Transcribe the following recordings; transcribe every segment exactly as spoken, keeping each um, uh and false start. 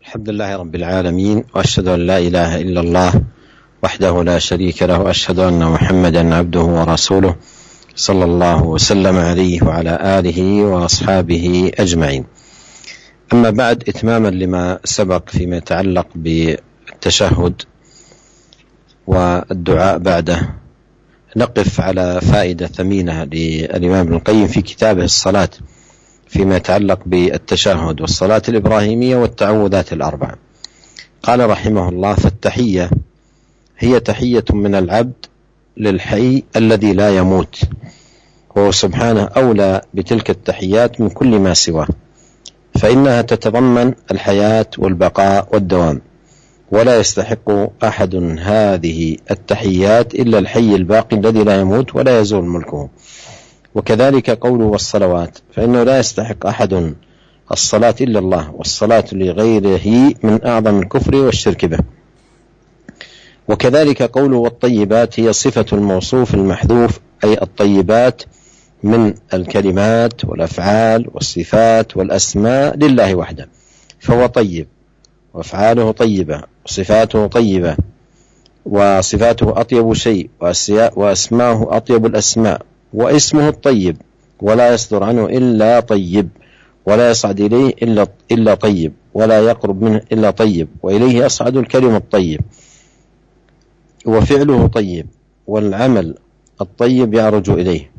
الحمد لله رب العالمين، وأشهد أن لا إله إلا الله وحده لا شريك له، وأشهد أن محمدا عبده ورسوله صلى الله وسلم عليه وعلى آله وأصحابه أجمعين. أما بعد، إتماما لما سبق فيما يتعلق بالتشهد والدعاء بعده، نقف على فائدة ثمينة للإمام ابن القيم في كتابه الصلاة فيما يتعلق بالتشهد والصلاة الإبراهيمية والتعوذات الأربع. قال رحمه الله: فالتحية هي تحية من العبد للحي الذي لا يموت، وهو سبحانه أولى بتلك التحيات من كل ما سواه، فإنها تتضمن الحياة والبقاء والدوام، ولا يستحق أحد هذه التحيات إلا الحي الباقي الذي لا يموت ولا يزول ملكه. وكذلك قوله والصلوات، فإنه لا يستحق أحد الصلاة إلا الله، والصلاة لغيره من أعظم الكفر والشرك به. وكذلك قوله والطيبات هي صفة الموصوف المحذوف، أي الطيبات من الكلمات والأفعال والصفات والأسماء لله وحده، فهو طيب، وأفعاله طيبة، وصفاته طيبة، وصفاته أطيب شيء، وأسماءه أطيب الأسماء، واسمه الطيب، ولا يصدر عنه إلا طيب، ولا يصعد إليه إلا, إلا طيب، ولا يقرب منه إلا طيب، وإليه يصعد الكلم الطيب، وفعله طيب، والعمل الطيب يعرج إليه.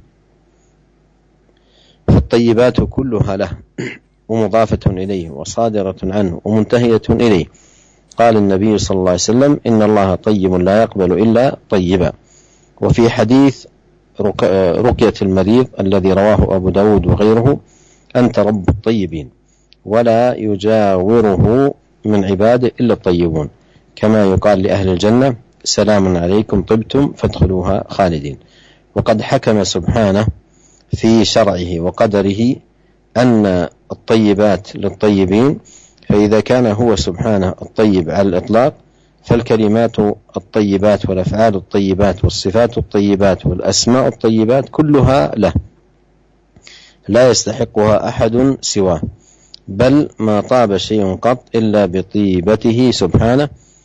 فالطيبات كلها له ومضافة إليه وصادرة عنه ومنتهية إليه. قال النبي صلى الله عليه وسلم: إن الله طيب لا يقبل إلا طيبا. وفي حديث رقية المريض الذي رواه أبو داود وغيره: أنت رب الطيبين، ولا يجاوره من عباده إلا الطيبون، كما يقال لأهل الجنة: سلام عليكم طبتم فادخلوها خالدين. وقد حكم سبحانه في شرعه وقدره أن الطيبات للطيبين، فإذا كان هو سبحانه الطيب على الإطلاق، فالكلمات الطيبات والأفعال الطيبات والصفات الطيبات والأسماء الطيبات كلها له، لا يستحقها أحد سواه، بل ما طاب شيء قط إلا بطيبته سبحانه،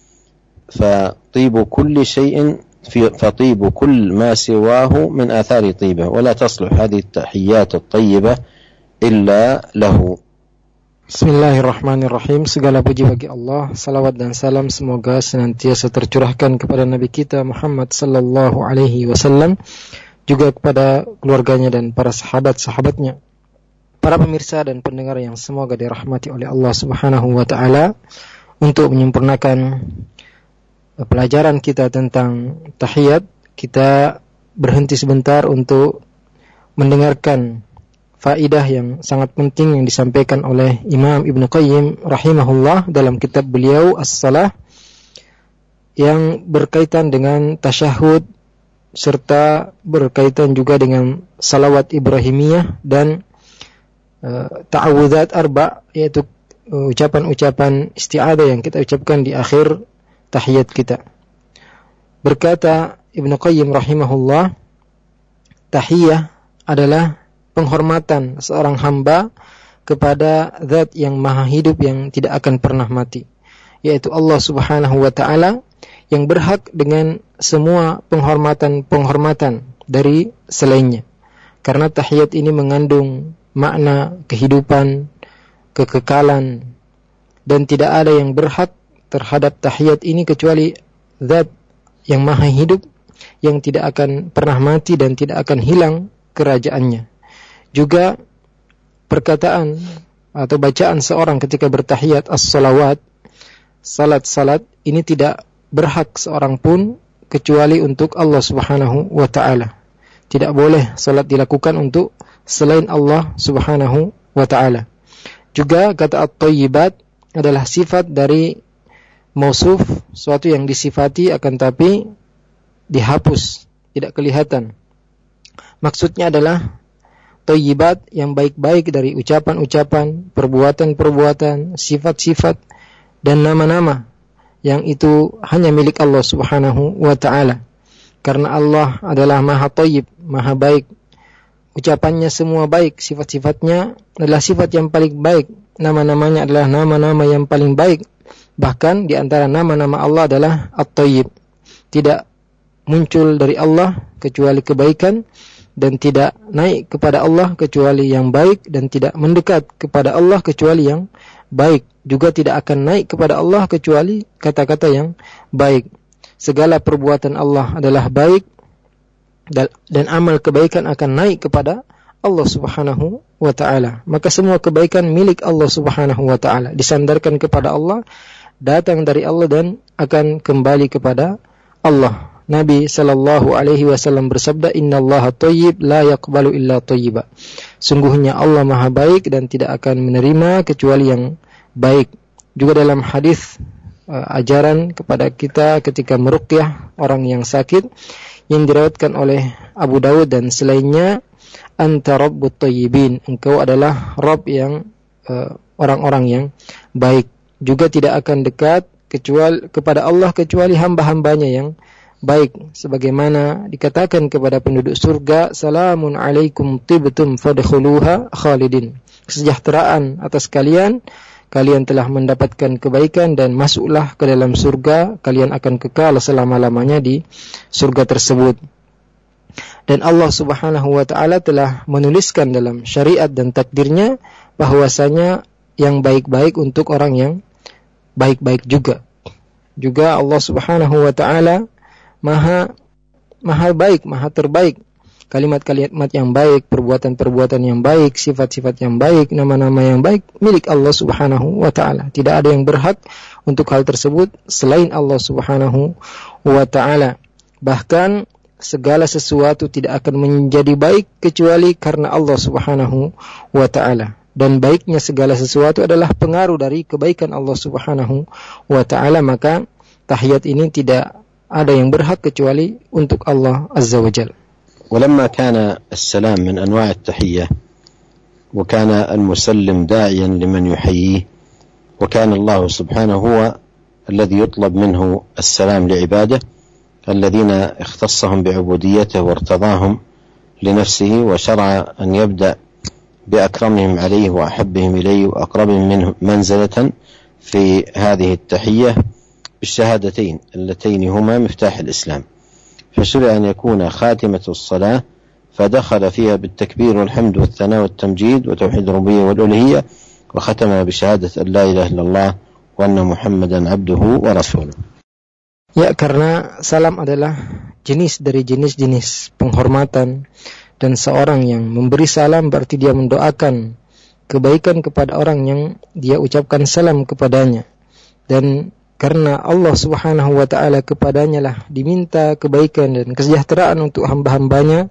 فطيب كل شيء فطيب كل ما سواه من آثار طيبة، ولا تصلح هذه التحيات الطيبة إلا له. Bismillahirrahmanirrahim. Segala puji bagi Allah, salawat dan salam semoga senantiasa tercurahkan kepada Nabi kita Muhammad sallallahu alaihi wasallam, juga kepada keluarganya dan para sahabat-sahabatnya. Para pemirsa dan pendengar yang semoga dirahmati oleh Allah Subhanahu wa taala, untuk menyempurnakan pelajaran kita tentang tahiyat, kita berhenti sebentar untuk mendengarkan faidah yang sangat penting yang disampaikan oleh Imam Ibn Qayyim rahimahullah dalam kitab beliau As-Salah, yang berkaitan dengan tasyahud serta berkaitan juga dengan salawat Ibrahimiyah dan uh, ta'awudzat arba', yaitu uh, ucapan-ucapan isti'adzah yang kita ucapkan di akhir tahiyat kita. Berkata Ibn Qayyim rahimahullah, tahiyah adalah penghormatan seorang hamba kepada zat yang maha hidup yang tidak akan pernah mati, yaitu Allah Subhanahu wa ta'ala, yang berhak dengan semua penghormatan-penghormatan dari selainnya. Karena tahiyat ini mengandung makna kehidupan, kekekalan, dan tidak ada yang berhak terhadap tahiyat ini kecuali zat yang maha hidup yang tidak akan pernah mati dan tidak akan hilang kerajaannya. Juga perkataan atau bacaan seorang ketika bertahiyat as-salawat, salat-salat, ini tidak berhak seorang pun kecuali untuk Allah Subhanahu wa ta'ala. Tidak boleh salat dilakukan untuk selain Allah Subhanahu wa ta'ala. Juga kata at-tayyibat adalah sifat dari mausuf, suatu yang disifati akan tapi dihapus, tidak kelihatan. Maksudnya adalah thayyibat yang baik-baik dari ucapan-ucapan, perbuatan-perbuatan, sifat-sifat, dan nama-nama yang itu hanya milik Allah Subhanahu wa ta'ala. Karena Allah adalah maha thayyib, maha baik. Ucapannya semua baik, sifat-sifatnya adalah sifat yang paling baik, nama-namanya adalah nama-nama yang paling baik. Bahkan di antara nama-nama Allah adalah At-Thayyib. Tidak muncul dari Allah kecuali kebaikan, dan tidak naik kepada Allah kecuali yang baik, dan tidak mendekat kepada Allah kecuali yang baik. Juga tidak akan naik kepada Allah kecuali kata-kata yang baik. Segala perbuatan Allah adalah baik, dan amal kebaikan akan naik kepada Allah Subhanahu wa ta'ala. Maka semua kebaikan milik Allah Subhanahu wa ta'ala, disandarkan kepada Allah, datang dari Allah, dan akan kembali kepada Allah. Nabi sallallahu alaihi wasallam bersabda, "Innallaha thayyib la yaqbalu illa thayyiba." Sungguhnya Allah Maha baik dan tidak akan menerima kecuali yang baik. Juga dalam hadis uh, ajaran kepada kita ketika meruqyah orang yang sakit yang diriwayatkan oleh Abu Dawud dan selainnya, "Anta rabbut thayyibin." Engkau adalah Rabb yang uh, orang-orang yang baik. Juga tidak akan dekat kecuali kepada Allah kecuali hamba-hambanya yang baik, sebagaimana dikatakan kepada penduduk surga, "Salamun alaikum tibtum fadkhuluha khalidin." Kesejahteraan atas kalian, kalian telah mendapatkan kebaikan dan masuklah ke dalam surga, kalian akan kekal selama-lamanya di surga tersebut. Dan Allah Subhanahu wa ta'ala telah menuliskan dalam syariat dan takdirnya bahwasanya yang baik-baik untuk orang yang baik-baik juga. Juga Allah Subhanahu wa ta'ala Maha maha baik, maha terbaik. Kalimat-kalimat yang baik, perbuatan-perbuatan yang baik, sifat-sifat yang baik, nama-nama yang baik milik Allah Subhanahu wa ta'ala. Tidak ada yang berhak untuk hal tersebut selain Allah Subhanahu wa ta'ala. Bahkan segala sesuatu tidak akan menjadi baik kecuali karena Allah Subhanahu wa ta'ala. Dan baiknya segala sesuatu adalah pengaruh dari kebaikan Allah Subhanahu wa ta'ala. Maka tahiyat ini tidak ada yang berhak kecuali untuk Allah Azza wa Jalla. ولما كان السلام من أنواع التحية وكان المسلم داعيا لمن يحييه وكان الله سبحانه هو الذي يطلب منه السلام لعباده الذين اختصهم بعبوديته وارتضاهم لنفسه وشرع أن يبدأ بأكرمهم عليه وأحبهم إليه وأقربهم منه منزلة في هذه التحية بالشهادتين اللتين هما مفتاح الإسلام، فشرع أن يكون خاتمة الصلاة فدخل فيها بالتكبير والحمد والثناء والتمجيد وتوحيد الربوبية والألوهية، وختمها بشهادة أن لا إله إلا الله وأن محمدا عبده ورسوله. Ya, karena salam adalah jenis dari jenis-jenis penghormatan, dan seorang yang memberi salam berarti dia mendoakan kebaikan kepada orang yang dia ucapkan salam kepadanya. Dan karena Allah Subhanahu wa ta'ala kepadanya lah diminta kebaikan dan kesejahteraan untuk hamba-hambanya,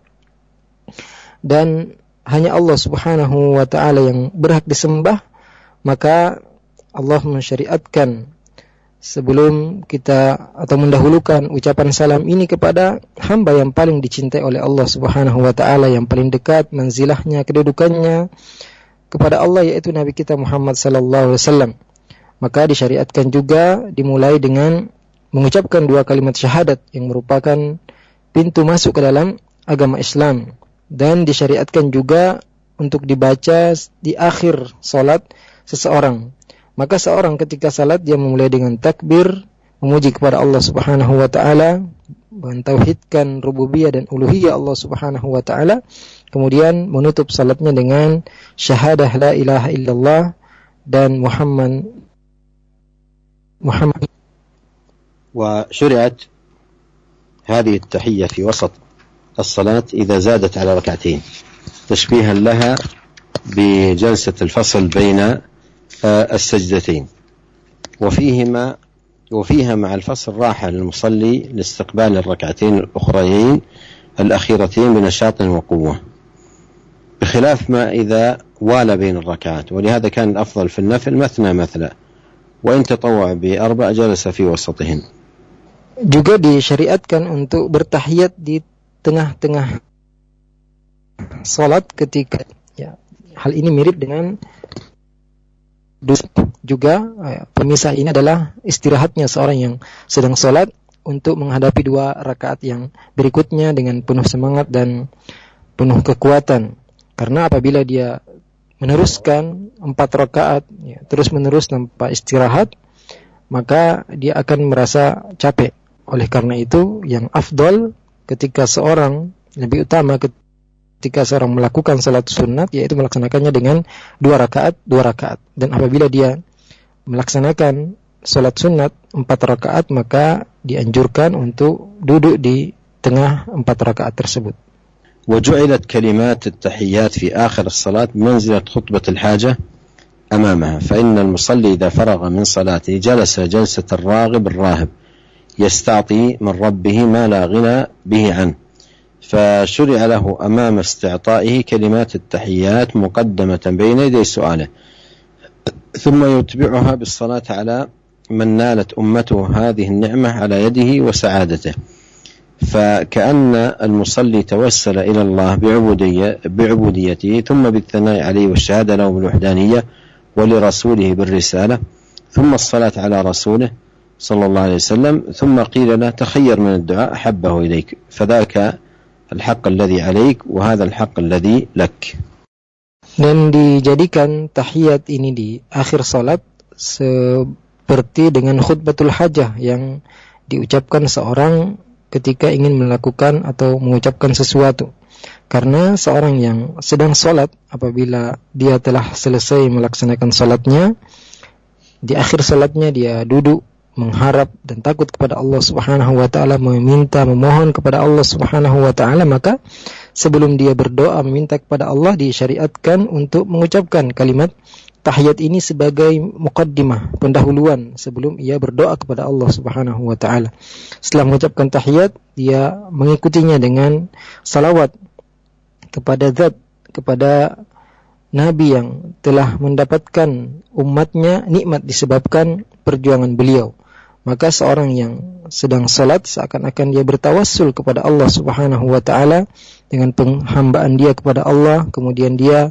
dan hanya Allah Subhanahu wa ta'ala yang berhak disembah, maka Allah mensyariatkan sebelum kita atau mendahulukan ucapan salam ini kepada hamba yang paling dicintai oleh Allah Subhanahu wa ta'ala, yang paling dekat manzilahnya, kedudukannya kepada Allah, yaitu Nabi kita Muhammad sallallahu alaihi wasallam. Maka disyariatkan juga dimulai dengan mengucapkan dua kalimat syahadat yang merupakan pintu masuk ke dalam agama Islam, dan disyariatkan juga untuk dibaca di akhir salat seseorang. Maka seorang ketika salat dia memulai dengan takbir, memuji kepada Allah Subhanahu wa ta'ala, mentauhidkan rububiyah dan uluhiyah Allah Subhanahu wa ta'ala, kemudian menutup salatnya dengan syahadah la ilaha illallah dan Muhammad محمد. وشرعت هذه التحية في وسط الصلاة إذا زادت على ركعتين تشبيها لها بجلسة الفصل بين السجدتين، وفيهما وفيها مع الفصل راحة للمصلي لاستقبال الركعتين الأخريين الأخيرتين بنشاط وقوة، بخلاف ما إذا والى بين الركعات. ولهذا كان الأفضل في النفل مثنى مثلا، وإن تطوع بأربع جلس في وسطهن. Juga disyariatkan untuk bertahiyat di tengah-tengah salat ketika, ya, hal ini mirip dengan juga ya, pemisah ini adalah istirahatnya seorang yang sedang salat untuk menghadapi dua rakaat yang berikutnya dengan penuh semangat dan penuh kekuatan. Karena apabila dia meneruskan empat rakaat ya, terus menerus tanpa istirahat, maka dia akan merasa capek. Oleh karena itu, yang afdol ketika seorang, lebih utama ketika seorang melakukan salat sunat, yaitu melaksanakannya dengan dua rakaat, dua rakaat. Dan apabila dia melaksanakan salat sunat empat rakaat, maka dianjurkan untuk duduk di tengah empat rakaat tersebut. وجعلت كلمات التحيات في آخر الصلاة بمنزلة خطبة الحاجة أمامها، فإن المصلي إذا فرغ من صلاته جلس جلسة الراغب الراهب يستعطي من ربه ما لا غنى به عنه، فشرع له أمام استعطائه كلمات التحيات مقدمة بين يدي سؤاله، ثم يتبعها بالصلاة على من نالت أمته هذه النعمة على يده وسعادته، فكأن المصلي توسل إلى الله بعبودية بعبوديته ثم بالثناء عليه والشهادة له بالوحدانية ولرسوله بالرسالة، ثم الصلاة على رسوله صلى الله عليه وسلم، ثم قيل له تخير من الدعاء أحبه إليك، فذاك الحق الذي عليك وهذا الحق الذي لك. Dan dijadikan tahiyat ini di akhir salat seperti dengan khutbatul hajah yang diucapkan seorang ketika ingin melakukan atau mengucapkan sesuatu. Karena seorang yang sedang salat, apabila dia telah selesai melaksanakan salatnya, di akhir salatnya dia duduk mengharap dan takut kepada Allah Subhanahu wa taala, meminta, memohon kepada Allah Subhanahu wa taala, maka sebelum dia berdoa meminta kepada Allah, disyariatkan untuk mengucapkan kalimat tahiyat ini sebagai muqaddimah, pendahuluan sebelum ia berdoa kepada Allah Subhanahu wa taala. Setelah mengucapkan tahiyat, dia mengikutinya dengan salawat kepada zat, kepada Nabi yang telah mendapatkan umatnya nikmat disebabkan perjuangan beliau. Maka seorang yang sedang salat seakan-akan dia bertawassul kepada Allah Subhanahu wa taala dengan penghambaan dia kepada Allah, kemudian dia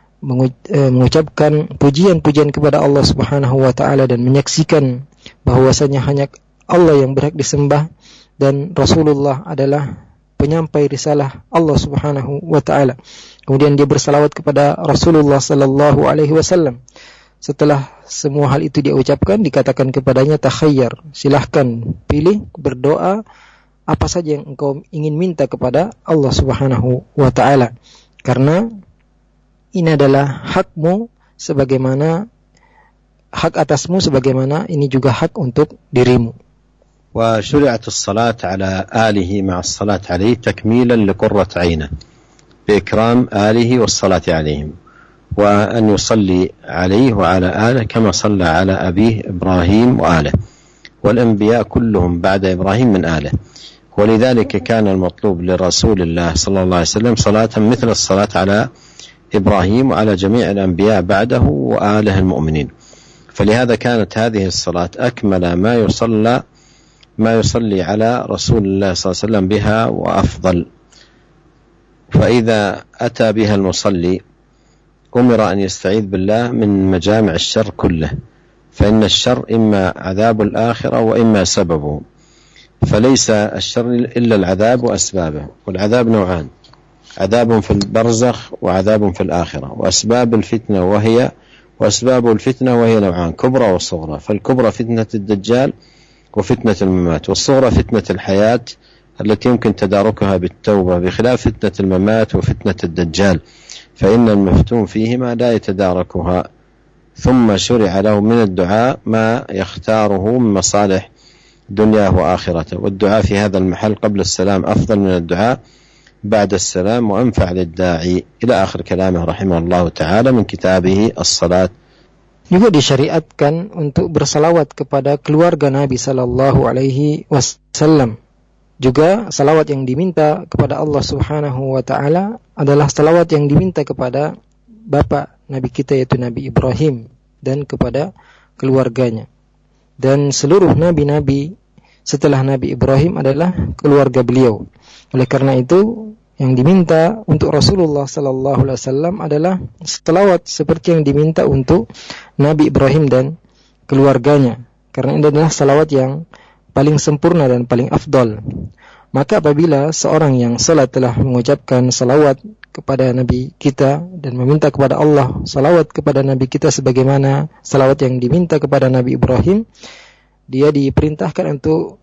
mengucapkan pujian-pujian kepada Allah Subhanahu wa taala dan menyaksikan bahwasanya hanya Allah yang berhak disembah dan Rasulullah adalah penyampai risalah Allah Subhanahu wa taala. Kemudian dia bersalawat kepada Rasulullah sallallahu alaihi wasallam. Setelah semua hal itu dia ucapkan, dikatakan kepadanya takhayyar, silahkan pilih berdoa apa saja yang engkau ingin minta kepada Allah Subhanahu wa taala. Karena ini adalah hakmu sebagaimana hak atasmu, sebagaimana ini juga hak untuk dirimu. وشرعت الصلاة على آله مع الصلاة عليه تكميلا لقرة عينه بإكرام آله والصلاة عليهم، وأن يصلي عليه وعلى آله كما صلى على أبيه إبراهيم وآله، والأنبياء كلهم بعد إبراهيم من آله، ولذلك كان المطلوب لرسول الله صلى الله عليه وسلم صلاة مثل الصلاة على إبراهيم وعلى جميع الأنبياء بعده وآله المؤمنين، فلهذا كانت هذه الصلاة أكمل ما يصلى ما يصلي على رسول الله صلى الله عليه وسلم بها وأفضل. فإذا أتى بها المصلي أمر أن يستعيذ بالله من مجامع الشر كله، فإن الشر إما عذاب الآخرة وإما سببه، فليس الشر إلا العذاب وأسبابه، والعذاب نوعان: عذاب في البرزخ وعذاب في الآخرة، وأسباب الفتنة وهي وأسباب الفتنة وهي نوعان: كبرى وصغرى، فالكبرى فتنة الدجال وفتنة الممات، والصغرى فتنة الحياة التي يمكن تداركها بالتوبة، بخلاف فتنة الممات وفتنة الدجال فإن المفتون فيهما لا يتداركها. ثم شرع له من الدعاء ما يختاره من مصالح دنياه وآخرته، والدعاء في هذا المحل قبل السلام أفضل من الدعاء بعد السلام وأنفع للداعي، إلى آخر كلامه رحمه الله تعالى من كتابه الصلاة. Juga disyariatkan untuk bersalawat kepada keluarga Nabi sallallahu alaihi wasallam. Juga salawat yang diminta kepada Allah Subhanahu wa taala adalah salawat yang diminta kepada bapa Nabi kita, yaitu Nabi Ibrahim, dan kepada keluarganya. Dan seluruh nabi-nabi setelah Nabi Ibrahim adalah keluarga beliau. Oleh karena itu, yang diminta untuk Rasulullah sallallahu alaihi wasallam adalah salawat seperti yang diminta untuk Nabi Ibrahim dan keluarganya, karena ini adalah salawat yang paling sempurna dan paling afdal. Maka apabila seorang yang salat telah mengucapkan salawat kepada Nabi kita dan meminta kepada Allah salawat kepada Nabi kita sebagaimana salawat yang diminta kepada Nabi Ibrahim, dia diperintahkan untuk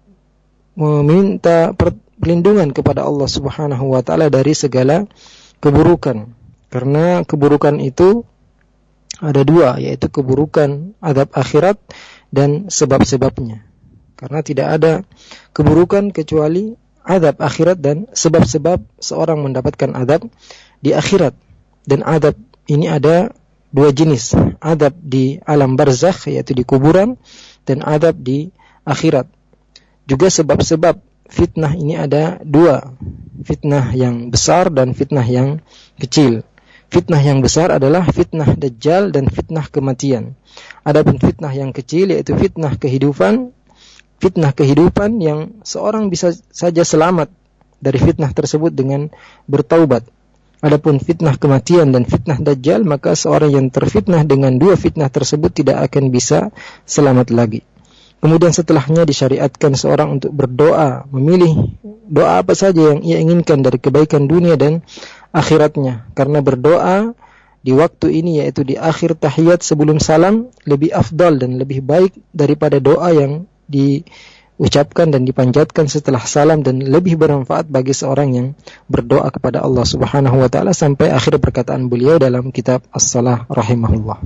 meminta perlindungan kepada Allah Subhanahu wa taala dari segala keburukan. Karena keburukan itu ada dua, yaitu keburukan azab akhirat dan sebab-sebabnya. Karena tidak ada keburukan kecuali azab akhirat dan sebab-sebab seorang mendapatkan azab di akhirat. Dan azab ini ada dua jenis, azab di alam barzakh yaitu di kuburan, dan azab di akhirat. Juga sebab-sebab fitnah ini ada dua, fitnah yang besar dan fitnah yang kecil. Fitnah yang besar adalah fitnah Dajjal dan fitnah kematian. Adapun fitnah yang kecil yaitu fitnah kehidupan, fitnah kehidupan yang seorang bisa saja selamat dari fitnah tersebut dengan bertaubat. Adapun fitnah kematian dan fitnah Dajjal, maka seorang yang terfitnah dengan dua fitnah tersebut tidak akan bisa selamat lagi. Kemudian setelahnya disyariatkan seorang untuk berdoa, memilih doa apa saja yang ia inginkan dari kebaikan dunia dan akhiratnya. Karena berdoa di waktu ini, yaitu di akhir tahiyat sebelum salam, lebih afdal dan lebih baik daripada doa yang diucapkan dan dipanjatkan setelah salam, dan lebih bermanfaat bagi seorang yang berdoa kepada Allah Subhanahu wa taala, sampai akhir perkataan beliau dalam kitab As-Salah rahimahullah.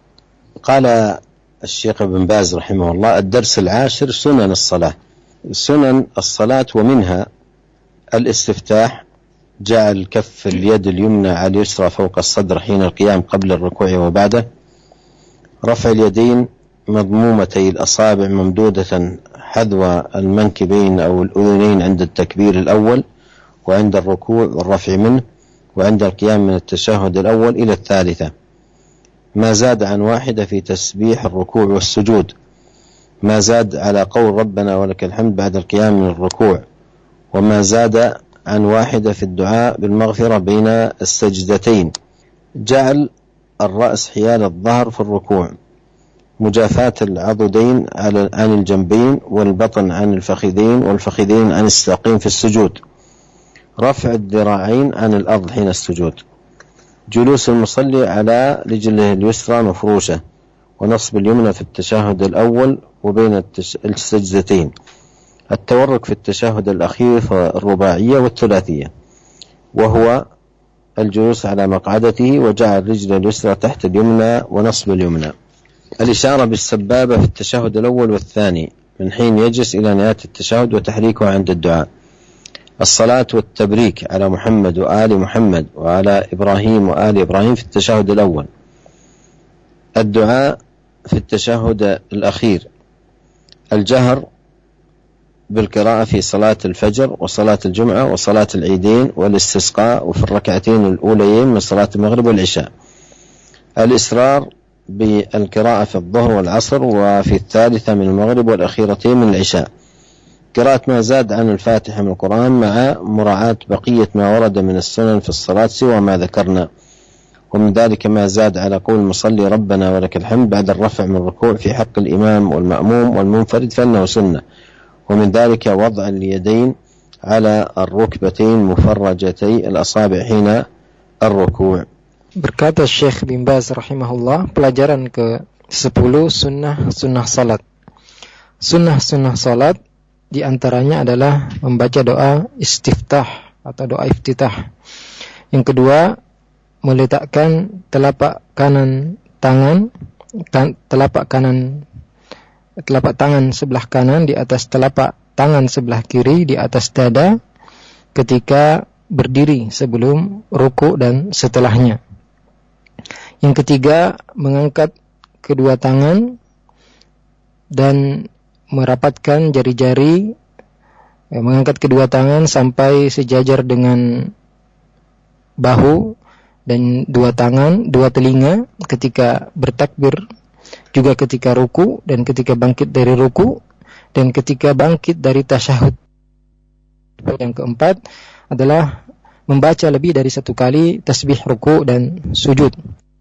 Qala الشيخ ابن باز رحمه الله: الدرس العاشر سنن الصلاة. سنن الصلاة ومنها الاستفتاح، جعل كف اليد اليمنى على اليسرى فوق الصدر حين القيام قبل الركوع وبعده، رفع اليدين مضمومتي الأصابع ممدودة حذو المنكبين أو الأذنين عند التكبير الأول وعند الركوع والرفع منه وعند القيام من التشهد الأول إلى الثالثة، ما زاد عن واحدة في تسبيح الركوع والسجود، ما زاد على قول ربنا ولك الحمد بعد القيام من الركوع، وما زاد عن واحدة في الدعاء بالمغفرة بين السجدتين، جعل الرأس حيال الظهر في الركوع، مجافاة العضدين عن الجنبين والبطن عن الفخذين والفخذين عن الساقين في السجود، رفع الذراعين عن الأرض حين السجود، جلوس المصلي على رجله اليسرى مفروشة، ونصب اليمنى في التشهد الأول وبين السجدتين، التورك في التشهد الأخير في الرباعية والثلاثية، وهو الجلوس على مقعدته وجعل رجل اليسرى تحت اليمنى ونصب اليمنى، الإشارة بالسبابة في التشهد الأول والثاني من حين يجلس إلى نهاية التشهد وتحريكه عند الدعاء، الصلاة والتبريك على محمد وآل محمد وعلى إبراهيم وآل إبراهيم في التشهد الأول، الدعاء في التشهد الأخير، الجهر بالقراءة في صلاة الفجر وصلاة الجمعة وصلاة العيدين والاستسقاء وفي الركعتين الأوليين من صلاة المغرب والعشاء، الإسرار بالقراءة في الظهر والعصر وفي الثالثة من المغرب والأخيرتين من العشاء، قراءة ما زاد عن الفاتحة من القرآن مع مراعاة بقية ما ورد من السنن في الصلاة سوى ما ذكرنا، ومن ذلك ما زاد على قول المصلي ربنا ولك الحمد بعد الرفع من الركوع في حق الإمام والمأموم والمنفرد فإنه سنة، ومن ذلك وضع اليدين على الركبتين مفرجتي الأصابع حين الركوع. Berkata Syekh bin Baz rahimahullah, pelajaran ke sepuluh sunnah-sunnah salat. Sunnah-sunnah salat di antaranya adalah membaca doa istiftah atau doa iftitah. Yang kedua, meletakkan telapak kanan tangan tan, telapak kanan telapak tangan sebelah kanan di atas telapak tangan sebelah kiri di atas dada ketika berdiri sebelum ruku dan setelahnya. Yang ketiga, mengangkat kedua tangan dan merapatkan jari-jari, eh, mengangkat kedua tangan sampai sejajar dengan bahu dan dua tangan, dua telinga ketika bertakbir, juga ketika ruku dan ketika bangkit dari ruku dan ketika bangkit dari tasyahud. Yang keempat adalah membaca lebih dari satu kali tasbih ruku dan sujud.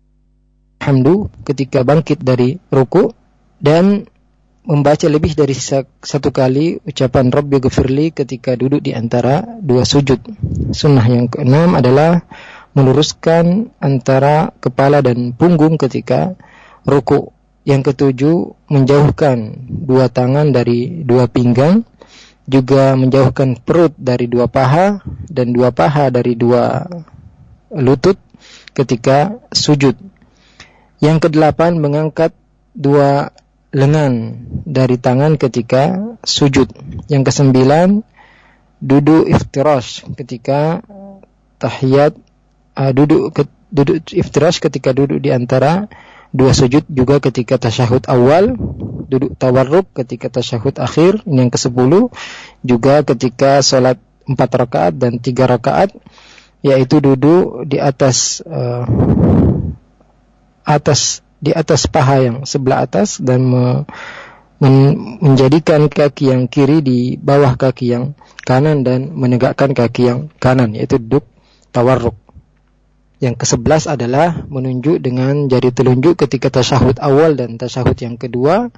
Hamdu ketika bangkit dari ruku dan membaca lebih dari satu kali ucapan Rabbi ghfirli ketika duduk di antara dua sujud. Sunnah yang keenam adalah meluruskan antara kepala dan punggung ketika ruku. Yang ketujuh, menjauhkan dua tangan dari dua pinggang, juga menjauhkan perut dari dua paha dan dua paha dari dua lutut ketika sujud. Yang kedelapan, mengangkat dua lengan dari tangan ketika sujud. Yang kesembilan, duduk iftirash ketika tahiyat, uh, duduk ke, duduk iftirash ketika duduk di antara dua sujud, juga ketika tasyahud awal, duduk tawarruk ketika tasyahud akhir. Yang kesepuluh, juga ketika salat empat rakaat dan tiga rakaat, yaitu duduk di atas uh, atas di atas paha yang sebelah atas dan me, men, menjadikan kaki yang kiri di bawah kaki yang kanan dan menegakkan kaki yang kanan, yaitu duduk tawarruk. Yang kesebelas adalah menunjuk dengan jari telunjuk ketika tasyahud awal dan tasyahud yang kedua,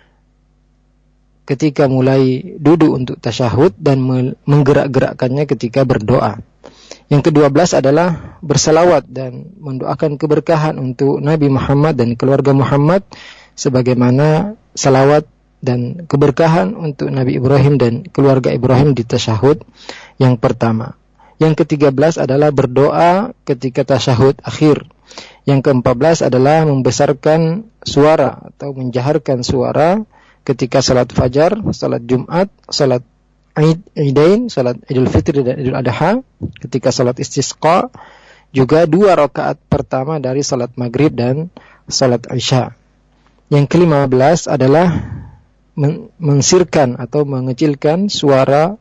ketika mulai duduk untuk tasyahud, dan menggerak-gerakkannya ketika berdoa. Yang kedua belas adalah bersalawat dan mendoakan keberkahan untuk Nabi Muhammad dan keluarga Muhammad, sebagaimana salawat dan keberkahan untuk Nabi Ibrahim dan keluarga Ibrahim di tasyahud yang pertama. Yang ketiga belas adalah berdoa ketika tasyahud akhir. Yang keempat belas adalah membesarkan suara atau menjaharkan suara ketika salat fajar, salat Jumat, salat Id, Idain, salat Idul Fitri dan Idul Adha, ketika salat istisqa, juga dua rakaat pertama dari salat Maghrib dan salat Isya. Yang kelima belas adalah men- mensirkan atau mengecilkan suara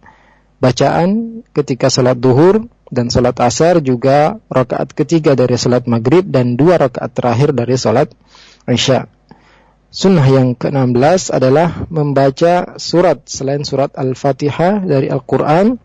bacaan ketika salat duhur dan salat asar, juga rakaat ketiga dari salat maghrib dan dua rakaat terakhir dari salat isya. Sunnah yang keenam belas adalah membaca surat selain surat Al-Fatihah dari Al-Quran,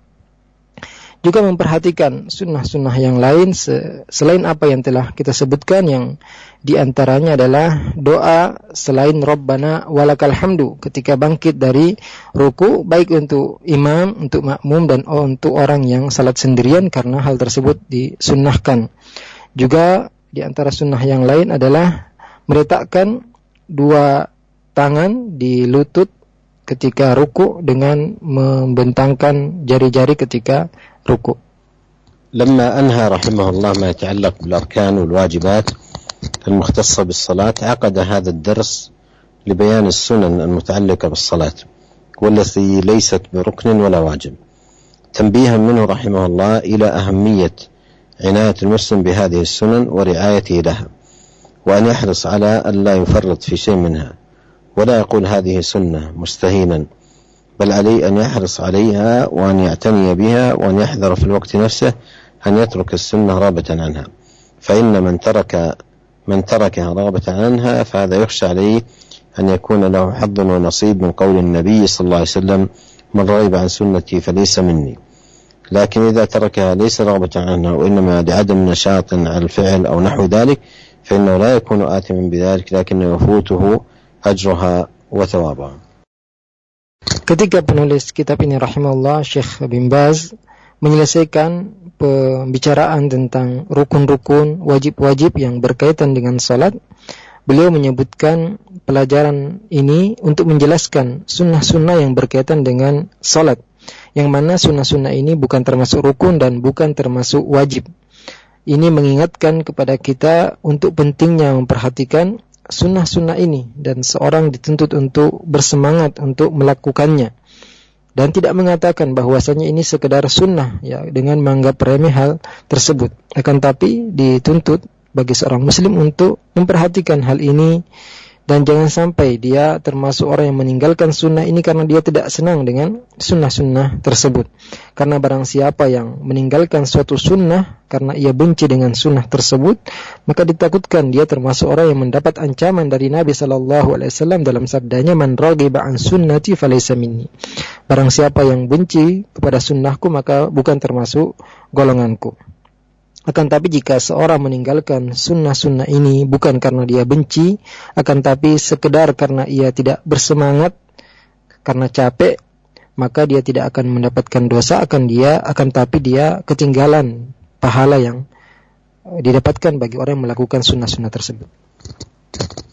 juga memperhatikan sunnah-sunnah yang lain selain apa yang telah kita sebutkan, yang diantaranya adalah doa selain Rabbana walakal hamdu ketika bangkit dari ruku, baik untuk imam, untuk makmum, dan untuk orang yang salat sendirian, karena hal tersebut disunnahkan. Juga diantara sunnah yang lain adalah meletakkan dua tangan di lutut ketika ruku dengan membentangkan jari-jari ketika ruku. لما أنهى رحمه الله ما يتعلق بالأركان والواجبات المختصة بالصلاة، عقد هذا الدرس لبيان السنن المتعلقة بالصلاة والتي ليست بركن ولا واجب، تنبيها منه رحمه الله إلى أهمية عناية المسلم بهذه السنن ورعايته لها، وأن يحرص على أن لا يفرط في شيء منها، ولا يقول هذه سنة مستهينا، بل عليه أن يحرص عليها وأن يعتني بها، وأن يحذر في الوقت نفسه أن يترك السنة رغبة عنها، فإن من ترك من تركها رغبة عنها فهذا يخشى عليه أن يكون له حظ ونصيب من قول النبي صلى الله عليه وسلم: من رغب عن سنتي فليس مني. لكن إذا تركها ليس رغبة عنها وإنما لعدم نشاط على الفعل أو نحو ذلك فإنه لا يكون آثما بذلك، لكنه يفوته أجرها وثوابها. Ketika penulis kitab ini rahimahullah, Syekh bin Baz menyelesaikan pembicaraan tentang rukun-rukun, wajib-wajib yang berkaitan dengan salat, beliau menyebutkan pelajaran ini untuk menjelaskan sunnah-sunnah yang berkaitan dengan salat, yang mana sunnah-sunnah ini bukan termasuk rukun dan bukan termasuk wajib. Ini mengingatkan kepada kita untuk pentingnya memperhatikan sunnah-sunnah ini, dan seorang dituntut untuk bersemangat untuk melakukannya, dan tidak mengatakan bahwasanya ini sekedar sunnah ya dengan menganggap remeh hal tersebut. Akan tapi dituntut bagi seorang muslim untuk memperhatikan hal ini, dan jangan sampai dia termasuk orang yang meninggalkan sunnah ini karena dia tidak senang dengan sunnah-sunnah tersebut. Karena barang siapa yang meninggalkan suatu sunnah karena ia benci dengan sunnah tersebut, maka ditakutkan dia termasuk orang yang mendapat ancaman dari Nabi sallallahu alaihi wasallam dalam sabdanya, man raghiba an sunnati falaysa minni. Barang siapa yang benci kepada sunnahku maka bukan termasuk golonganku. Akan tapi jika seorang meninggalkan sunnah-sunnah ini bukan karena dia benci, akan tapi sekedar karena ia tidak bersemangat, karena capek, maka dia tidak akan mendapatkan dosa, akan dia akan tapi dia ketinggalan pahala yang didapatkan bagi orang yang melakukan sunnah-sunnah tersebut.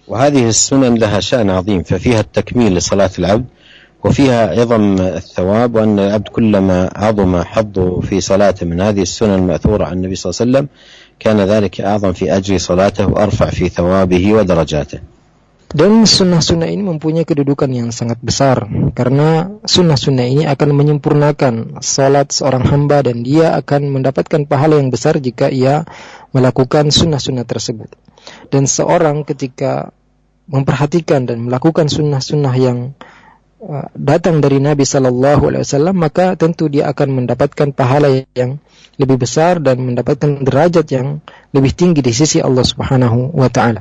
وهذه السنن لها شأن عظيم، ففيها التكميل لصلاة العبد، وفيها عظم الثواب، وأن العبد كلما عظم حظه في صلاة من هذه السنن المأثورة عن النبي صلى الله عليه وسلم كان ذلك أعظم في أجر صلاته وأرفع في ثوابه ودرجاته. Dan sunnah-sunnah ini mempunyai kedudukan yang sangat besar, karena sunnah-sunnah ini akan menyempurnakan salat seorang hamba, dan dia akan mendapatkan pahala yang besar jika ia melakukan sunnah-sunnah tersebut. Dan seorang ketika memperhatikan dan melakukan sunnah-sunnah yang uh, datang dari Nabi Sallallahu Alaihi Wasallam, maka tentu dia akan mendapatkan pahala yang lebih besar dan mendapatkan derajat yang lebih tinggi di sisi Allah Subhanahu wa Ta'ala.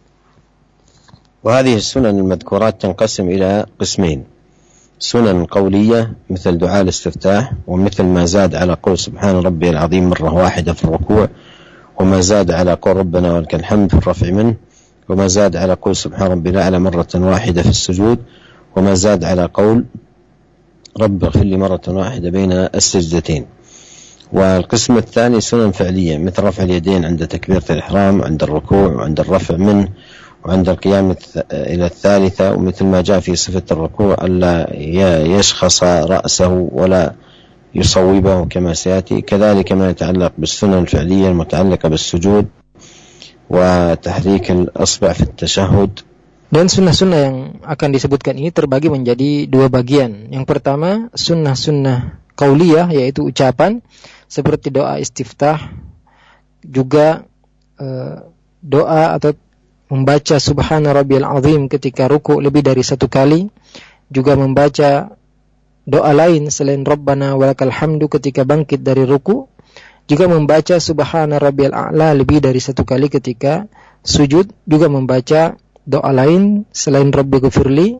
وهذه السنن المذكورات تنقسم إلى قسمين: سنن قولية مثل دعاء الاستفتاح، ومثل ما زاد على قول سبحان ربي العظيم مرة واحدة في الركوع، وما زاد على قول ربنا ولك الحمد في الرفع منه، وما زاد على قول سبحان ربي الأعلى مرة واحدة في السجود، وما زاد على قول رب اغفر لي مرة واحدة بين السجدتين. والقسم الثاني سنن فعلية مثل رفع اليدين عند تكبيرة الإحرام وعند الركوع وعند الرفع منه وعند القيام إلى الثالثة، ومثل ما جاء في صفة الركوع ألا يشخص رأسه ولا يصوبه كما سيأتي، كذلك ما يتعلق بالسنن الفعلية المتعلقة بالسجود وتحريك الأصبع في التشهد. Dan sunnah-sunnah yang akan disebutkan ini terbagi menjadi dua bagian. Yang pertama, sunnah-sunnah qauliyah, yaitu ucapan seperti doa istiftah, juga uh, doa atau membaca Subhana Rabbiyal Azim ketika ruku lebih dari satu kali, juga membaca doa lain selain Rabbana walakal hamdu ketika bangkit dari ruku, juga membaca Subhana Rabbiyal A'la lebih dari satu kali ketika sujud, juga membaca doa lain selain Rabbi Ghafirli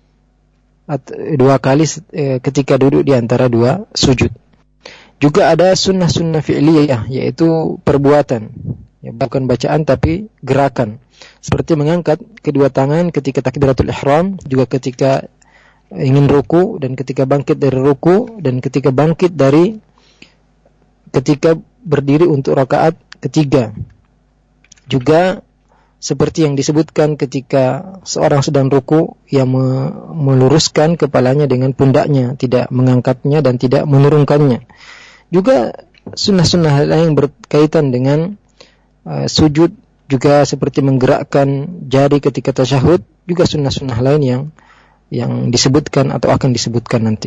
dua kali ketika duduk di antara dua sujud. Juga ada sunnah-sunnah fi'liyah, yaitu perbuatan, ya, bukan bacaan tapi gerakan, seperti mengangkat kedua tangan ketika takbiratul ihram, juga ketika ingin ruku, dan ketika bangkit dari ruku, dan ketika bangkit dari ketika berdiri untuk rakaat ketiga. Juga seperti yang disebutkan ketika seorang sedang ruku, yang meluruskan kepalanya dengan pundaknya, tidak mengangkatnya dan tidak menurunkannya. Juga sunnah-sunnah lain yang berkaitan dengan uh, sujud, juga seperti menggerakkan jari ketika tasyahud, juga sunnah-sunnah lain yang yang disebutkan atau akan disebutkan nanti.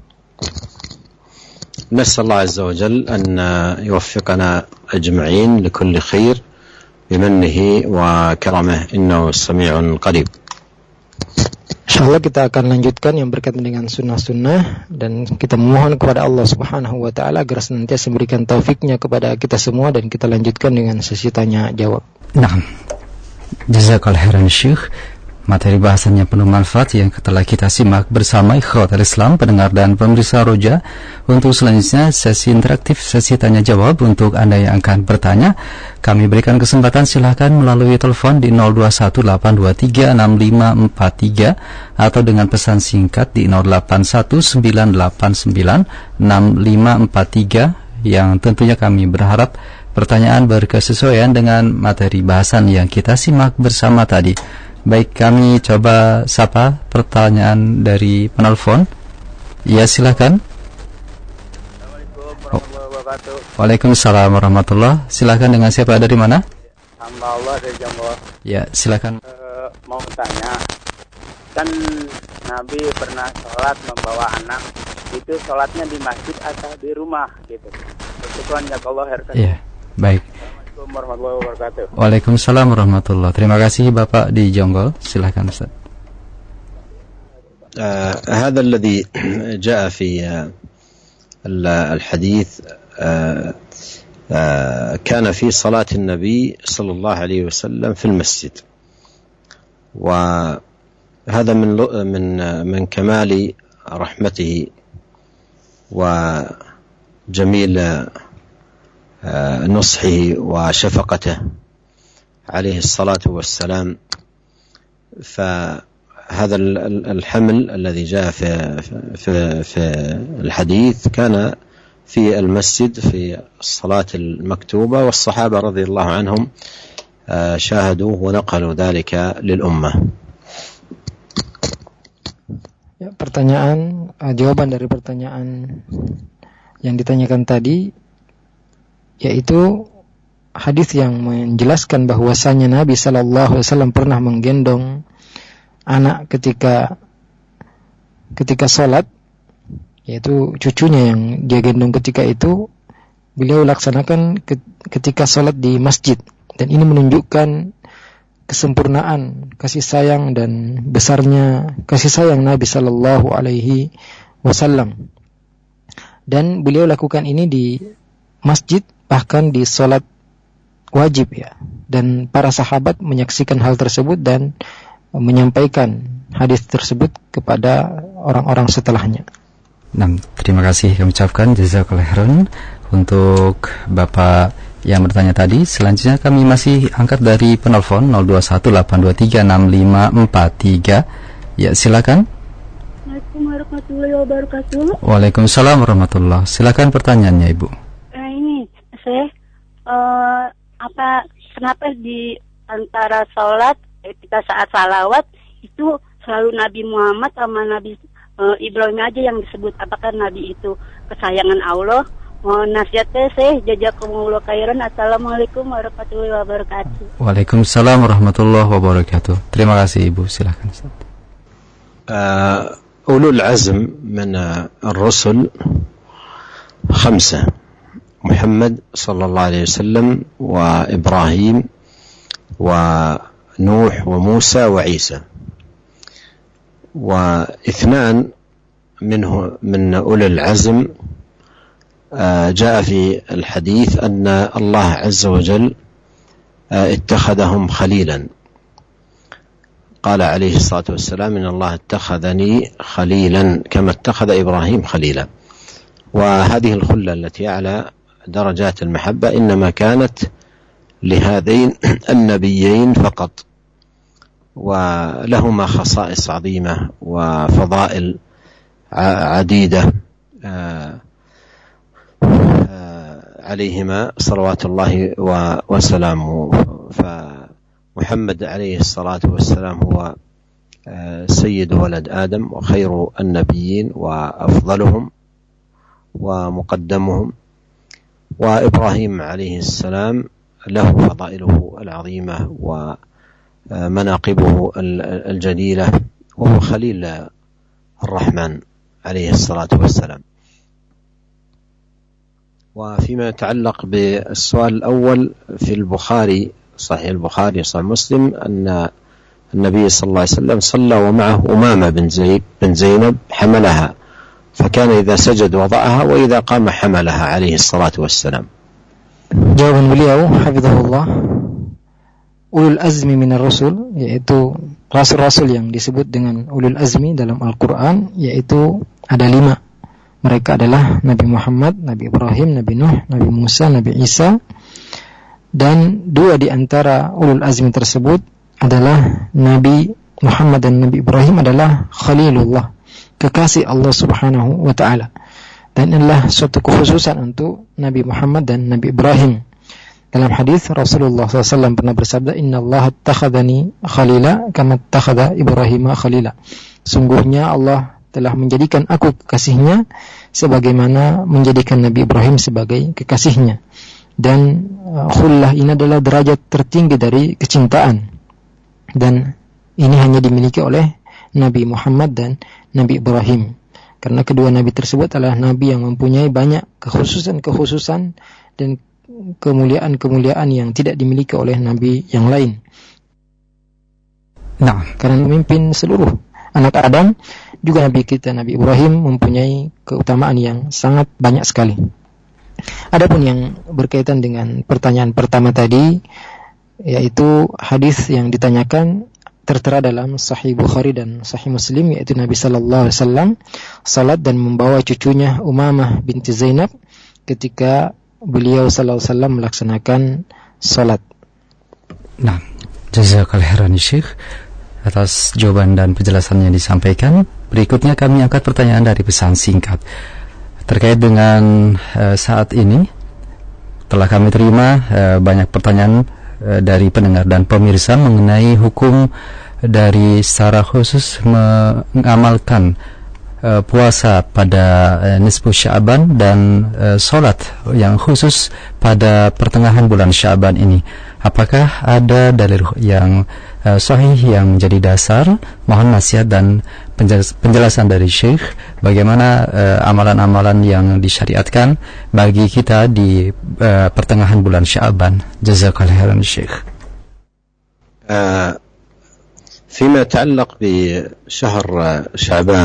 نسأل الله عز وجل أن يوفقنا أجمعين لكل خير بمنه وكرمه إنه السميع القريب. Insyaallah kita akan lanjutkan yang berkaitan dengan sunnah-sunnah, dan kita memohon kepada Allah Subhanahu wa Ta'ala agar senantiasa memberikan taufiknya kepada kita semua, dan kita lanjutkan dengan sesi tanya jawab. Nah, jazakallahu khairan Syekh. Materi bahasannya penuh manfaat yang telah kita simak bersama ikhwatul Islam, pendengar dan pemirsa Roja. Untuk selanjutnya sesi interaktif, sesi tanya jawab untuk Anda yang akan bertanya. Kami berikan kesempatan, silakan melalui telepon di nol dua satu delapan dua tiga enam lima empat tiga atau dengan pesan singkat di nol delapan satu sembilan delapan sembilan enam lima empat tiga, yang tentunya kami berharap pertanyaan berkesesuaian dengan materi bahasan yang kita simak bersama tadi. Baik, kami coba sapa pertanyaan dari penelpon. Ya, silakan. Assalamualaikum warahmatullahi wabarakatuh. Waalaikumsalam warahmatullahi. Silakan, dengan siapa, dari mana? Hamba Allah dari Jambo. Ya, silakan. E, mau tanya, kan Nabi pernah sholat membawa anak, itu sholatnya di masjid atau di rumah gitu. Syukran jazakallahu khairan. Iya, baik. Assalamualaikum warahmatullahi wabarakatuh. Waalaikumsalam warahmatullahi. Terima kasih Bapak di Jonggol. Silakan Ustaz. آه هذا الذي جاء في آه الحديث آه آه كان في صلاة النبي صلى الله عليه وسلم في المسجد، وهذا من من من كمال رحمته وجميل نصحه وشفقته عليه الصلاة والسلام. فهذا الحمل الذي جاء في في في الحديث كان في المسجد في الصلاة المكتوبة، والصحابة رضي الله عنهم شاهدوه ونقلوا ذلك للأمة. Ya, pertanyaan, uh, jawaban dari pertanyaan yang ditanyakan tadi, yaitu hadis yang menjelaskan bahwasanya Nabi Sallallahu Alaihi Wasallam pernah menggendong anak ketika ketika sholat, yaitu cucunya yang dia gendong ketika itu, beliau laksanakan ketika sholat di masjid. Dan ini menunjukkan kesempurnaan kasih sayang dan besarnya kasih sayang Nabi Sallallahu Alaihi Wasallam. Dan beliau lakukan ini di masjid, bahkan di sholat wajib ya. Dan para sahabat menyaksikan hal tersebut dan menyampaikan hadis tersebut kepada orang-orang setelahnya. Nah, terima kasih kami ucapkan jazakallahu khairan untuk Bapak yang bertanya tadi. Selanjutnya kami masih angkat dari penelpon nol dua satu delapan dua tiga enam lima empat tiga. Ya, silakan. Assalamualaikum warahmatullahi wabarakatuh. Waalaikumsalam warahmatullahi. Silakan pertanyaannya, Ibu. Nah, ini saya uh, apa kenapa di antara sholat kita saat salawat itu selalu Nabi Muhammad sama Nabi uh, Ibrahim aja yang disebut? Apakah Nabi itu kesayangan Allah? Mohon nasihatnya saya, jazakumullah khairan. Assalamualaikum warahmatullahi wabarakatuh. Waalaikumsalam warahmatullahi wabarakatuh. Terima kasih Ibu, silakan. Uh, ulul azm min ar-rusul khamsa, Muhammad sallallahu alaihi wasallam wa Ibrahim wa Nuh wa Musa wa Isa, wa اثنان منه من أولي العزم جاء في الحديث أن الله عز وجل اتخذهم خليلا. قال عليه الصلاة والسلام إن الله اتخذني خليلا كما اتخذ إبراهيم خليلا. وهذه الخلة التي أعلى درجات المحبة إنما كانت لهذين النبيين فقط، ولهما خصائص عظيمة وفضائل عديدة عليهما صلوات الله وسلامه. فمحمد عليه الصلاة والسلام هو سيد ولد آدم وخير النبيين وأفضلهم ومقدمهم، وإبراهيم عليه السلام له فضائله العظيمة ومناقبه الجليلة، وهو خليل الرحمن عليه الصلاة والسلام. وفيما يتعلق بالسؤال الأول في البخاري، صحيح البخاري صحيح مسلم، أن النبي صلى الله عليه وسلم صلى ومعه أمامة بن زيد بن زينب حملها، فكان إذا سجد وضعها وإذا قام حملها عليه الصلاة والسلام. Jawaban beliau, hafizahullah, ulul azmi minar rasul, yaitu rasul-rasul yang disebut dengan ulul azmi dalam Al-Quran, yaitu ada lima. Mereka adalah Nabi Muhammad, Nabi Ibrahim, Nabi Nuh, Nabi Musa, Nabi Isa. Dan dua di antara ulul azmi tersebut adalah Nabi Muhammad dan Nabi Ibrahim adalah Khalilullah, kekasih Allah Subhanahu wa ta'ala. Dan inilah suatu kekhususan untuk Nabi Muhammad dan Nabi Ibrahim. Dalam hadis Rasulullah shallallahu alaihi wasallam pernah bersabda, Inna Allah attakhadhani khalila kama attakhadha Ibrahim khalila. Sungguhnya Allah telah menjadikan aku kekasihnya sebagaimana menjadikan Nabi Ibrahim sebagai kekasihnya. Dan uh, khullah ini adalah derajat tertinggi dari kecintaan, dan ini hanya dimiliki oleh Nabi Muhammad dan Nabi Ibrahim, karena kedua nabi tersebut adalah nabi yang mempunyai banyak kekhususan-kekhususan dan kemuliaan-kemuliaan yang tidak dimiliki oleh nabi yang lain. Nah, karena memimpin seluruh anak Adam, juga Nabi kita Nabi Ibrahim mempunyai keutamaan yang sangat banyak sekali. Adapun yang berkaitan dengan pertanyaan pertama tadi, yaitu hadis yang ditanyakan tertera dalam Sahih Bukhari dan Sahih Muslim, yaitu Nabi Sallallahu Alaihi Wasallam salat dan membawa cucunya Umamah binti Zainab ketika beliau Sallallahu Alaihi Wasallam melaksanakan salat. Nah, jazakallahu khairan Syekh atas jawaban dan penjelasannya yang disampaikan. Berikutnya kami angkat pertanyaan dari pesan singkat terkait dengan uh, saat ini. Telah kami terima uh, banyak pertanyaan dari pendengar dan pemirsa mengenai hukum dari secara khusus mengamalkan uh, puasa pada uh, nisfu Sya'ban dan uh, solat yang khusus pada pertengahan bulan Sya'ban ini. Apakah ada dalil yang uh, sahih yang menjadi dasar? Mohon nasihat dan penjelasan dari Syekh bagaimana uh, amalan-amalan yang disyariatkan bagi kita di uh, pertengahan bulan Sya'ban. Jazakallahu khairan Syekh. Uh, فيما يتعلق بشهر شعبان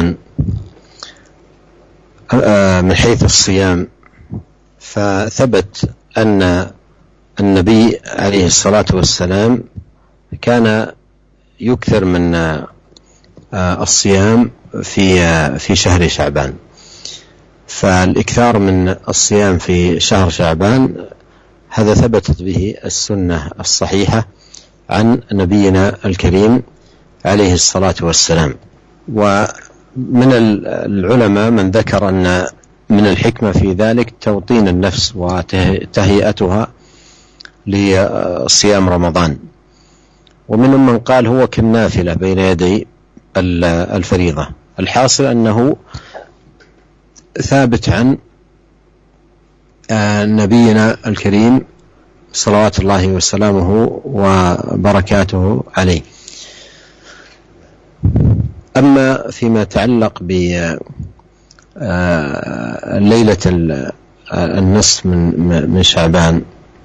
uh, من حيث الصيام فثبت أن النبي عليه الصلاة والسلام كان يكثر من الصيام في في شهر شعبان. فالإكثار من الصيام في شهر شعبان هذا ثبتت به السنة الصحيحة عن نبينا الكريم عليه الصلاة والسلام. ومن العلماء من ذكر أن من الحكمة في ذلك توطين النفس وتهيئتها لصيام رمضان، ومنهم من قال هو كالنافلة بين يدي الفريضة. الحاصل أنه ثابت عن نبينا الكريم صلوات الله وسلامه وبركاته عليه. أما فيما يتعلق بليلة النصف من شعبان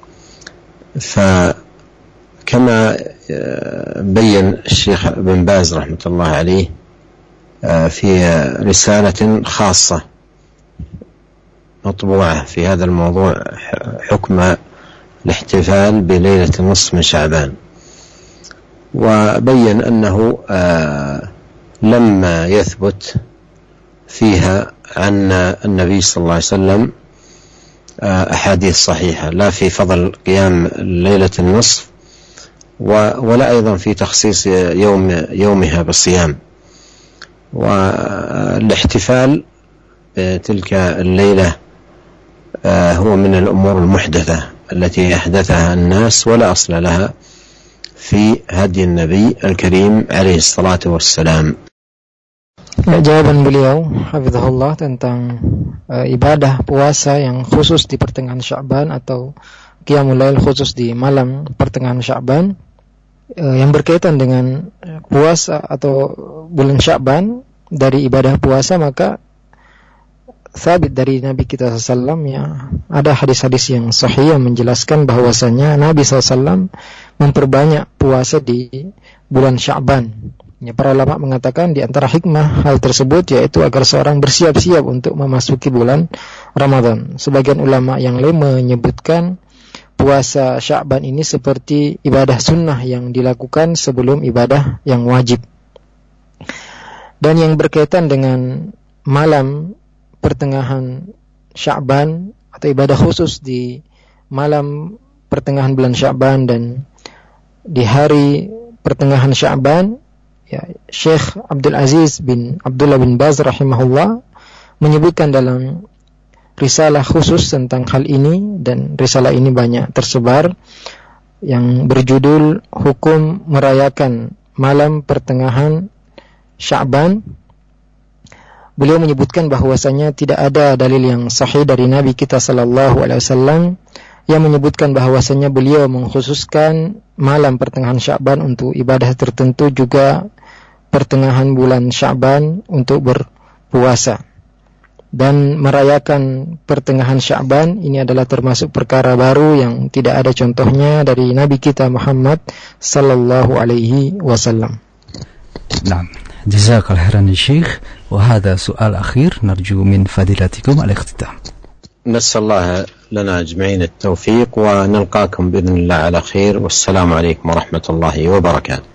فكما بين الشيخ ابن باز رحمة الله عليه في رسالة خاصة مطبوعة في هذا الموضوع حكم الاحتفال بليلة النصف من شعبان، وبين أنه لما يثبت فيها عن النبي صلى الله عليه وسلم أحاديث صحيحة لا في فضل قيام ليلة النصف ولا أيضا في تخصيص يوم يومها بالصيام. والاحتفال بتلك الليلة هو من الأمور المحدثة التي أحدثها الناس ولا أصل لها في هدي النبي الكريم عليه الصلاة والسلام. Jawaban beliau hafizahullah tentang uh, ibadah puasa yang khusus di pertengahan Sya'ban atau qiyamul lail khusus di malam pertengahan Sya'ban uh, yang berkaitan dengan puasa atau bulan Sya'ban dari ibadah puasa, maka sabit dari Nabi kita sallallahu alaihi wasallam ya, ada hadis-hadis yang sahih yang menjelaskan bahwasanya Nabi sallallahu alaihi wasallam memperbanyak puasa di bulan Sya'ban. Ya, para ulama mengatakan di antara hikmah hal tersebut yaitu agar seorang bersiap-siap untuk memasuki bulan Ramadan. Sebagian ulama yang lain menyebutkan puasa Sya'ban ini seperti ibadah sunnah yang dilakukan sebelum ibadah yang wajib. Dan yang berkaitan dengan malam pertengahan Sya'ban atau ibadah khusus di malam pertengahan bulan Sya'ban dan di hari pertengahan Sya'ban, ya, Syekh Abdul Aziz bin Abdullah bin Baz rahimahullah menyebutkan dalam risalah khusus tentang hal ini, dan risalah ini banyak tersebar, yang berjudul Hukum Merayakan Malam Pertengahan Sya'ban. Beliau menyebutkan bahwasanya tidak ada dalil yang sahih dari Nabi kita sallallahu alaihi wasallam yang menyebutkan bahwasanya beliau mengkhususkan malam pertengahan Sya'ban untuk ibadah tertentu, juga pertengahan bulan Sya'ban untuk berpuasa. Dan merayakan pertengahan Sya'ban ini adalah termasuk perkara baru yang tidak ada contohnya dari Nabi kita Muhammad sallallahu alaihi wasallam. Naam, jazakallahu khairan Syekh. Wa hadha su'al akhir narju min fadilatikum al-ikhtitam. نسأل الله لنا أجمعين التوفيق ونلقاكم بإذن الله على خير، والسلام عليكم ورحمة الله وبركاته.